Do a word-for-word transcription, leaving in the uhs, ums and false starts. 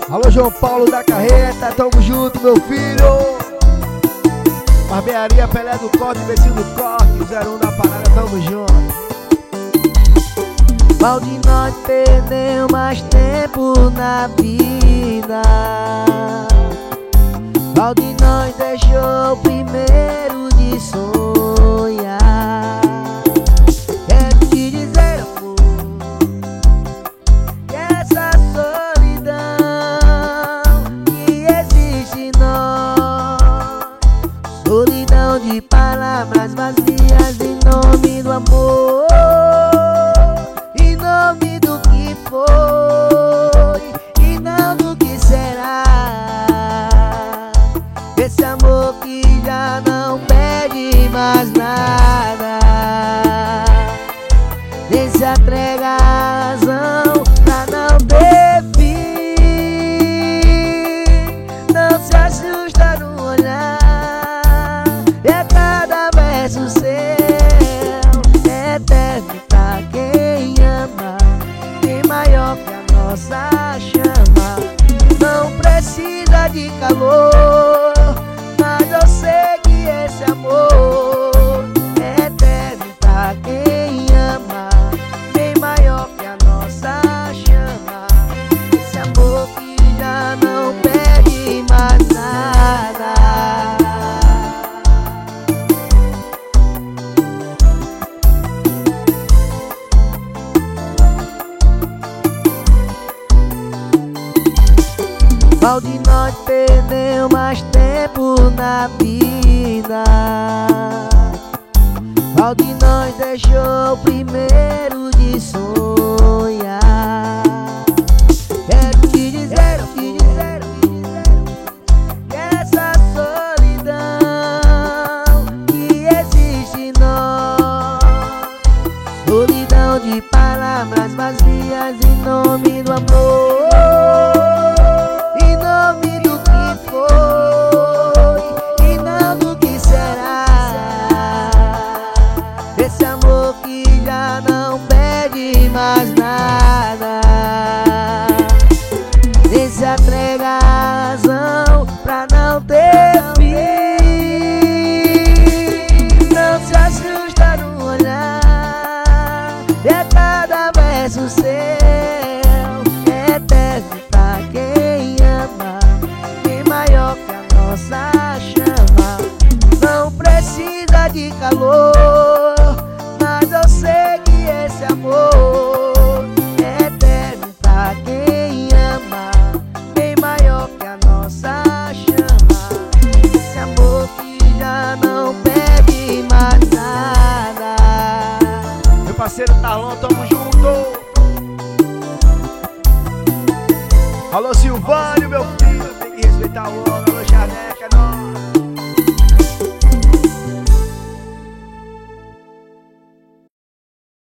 Alô, João Paulo da Carreta, tamo junto, meu filho. Barbearia Pelé do Corte, Vecino do Corte, zero um da Parada, tamo junto. Qual de nós perdeu mais tempo na vida? Qual de nós deixou primeiro de sonhar? Quero te dizer, amor, que essa solidão que existe em nós, solidão de palavras vazias em nome do amor, em nome do que foi e não do que será. Esse amor que já não pede mais nada, nem se entrega a razão pra não ter fim. Não se assusta no olhar, é cada verso seu, é eterno pra quem ama, bem maior que a nossa chama. Não precisa de calor, mas eu sei que esse amor é eterno pra quem ama, bem maior que a nossa chama. Esse amor que já não pede mais nada. Qual de nós perdeu mais tempo na vida? Qual de nós deixou primeiro de sonhar? Quero te dizer, te dizer, te dizer, que essa solidão que existe em nós, solidão de palavras vazias em nome do amor, esse amor que já não pede mais nada, nem se entrega a razão pra não ter fim. Não se assusta no olhar, é cada verso seu, é eterno pra quem ama, bem maior que a nossa chama. Não precisa de calor, mas eu sei que esse amor é eterno pra quem ama, bem maior que a nossa chama. Esse amor que já não pede mais nada. Meu parceiro Tarlon, tamo junto. Alô, Silvânio, meu filho, tem que respeitar o homem.